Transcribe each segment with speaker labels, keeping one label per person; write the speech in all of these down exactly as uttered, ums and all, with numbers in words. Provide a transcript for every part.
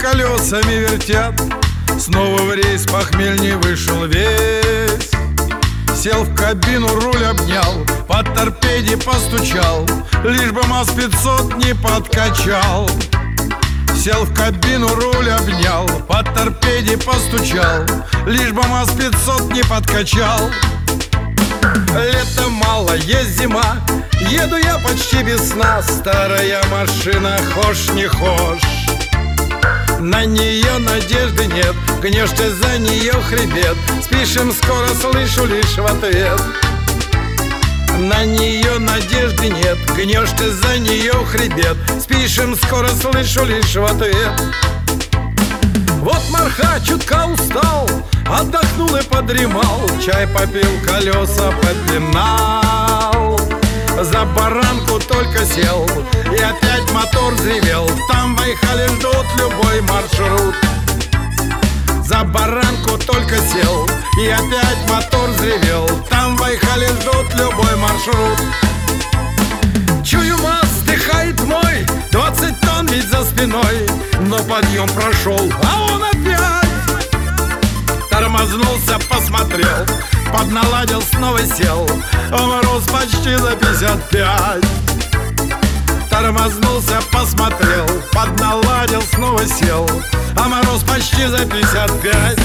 Speaker 1: колесами вертят. Снова в рейс похмельней вышел весь. Сел в кабину, руль обнял, по торпеде постучал, лишь бы МАЗ пятьсот не подкачал. Сел в кабину, руль обнял, по торпеде постучал, лишь бы МАЗ пятьсот не подкачал. Лето мало, есть зима, еду я почти без сна. Старая машина, хошь не хошь, на нее надежды нет, гнешь ты за нее хребет. Спишем скоро, слышу лишь в ответ. На нее надежды нет, гнешь ты за нее хребет. Спишем скоро, слышу лишь в ответ. Вот Марха чутка устал, отдохнул и подремал, чай попил, колеса попинал. За баранку только сел, и опять мотор взревел. Там в Айхале ждут любой маршрут. За баранку только сел, и опять мотор взревел. Там в Айхале ждут любой маршрут. Чую, МАЗ вздыхает мой, двадцать тонн ведь за спиной. Но подъем прошел, а он опять тормознулся, посмотрел, подналадил, снова сел, а мороз почти за пятьдесят пять. Тормознулся, посмотрел, подналадил, снова сел, а мороз почти за пятьдесят пять.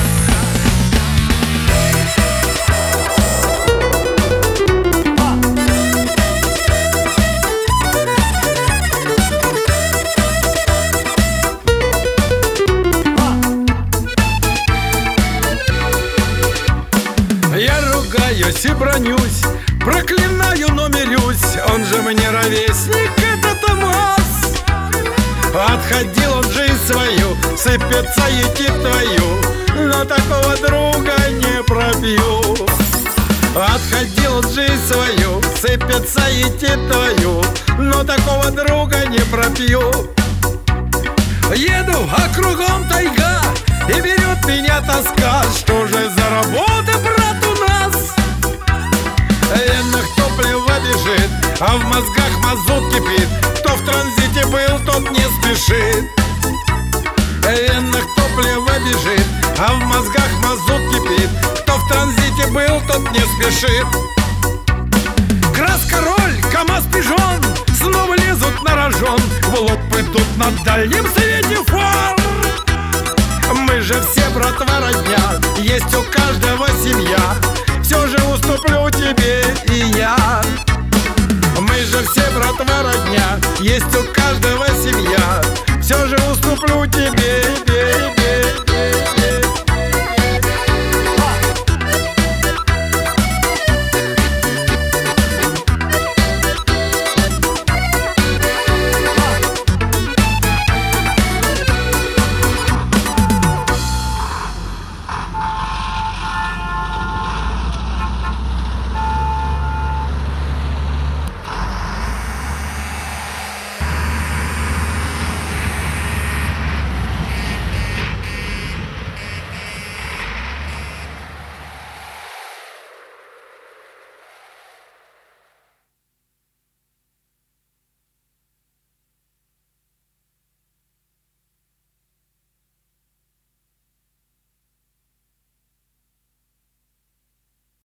Speaker 1: Я ругаюсь и бронюсь, проклинаю, но мирюсь. Он же мне ровесник, этот МАЗ. Отходил он жизнь свою, сыпется етит твою, но такого друга не пропью. Отходил он жизнь свою, сыпется етит твою, но такого друга не пропью. Еду, а кругом тайга, и берет меня тоска. Что же за работа, брат, у нас? В венах топливо бежит, а в мозгах мазут кипит. Кто в транзите был, тот не спешит. В венах топливо бежит, а в мозгах мазут кипит. Кто в транзите был, тот не спешит. Крас-король, КамАЗ, пижон снова лезут на рожон, в лоб идут на дальнем свете фар. Мы же все, братва, родня, есть у каждого семья. Все же уступлю тебе и я. Мы же все, братва, родня, есть у каждого семья. Все же уступлю тебе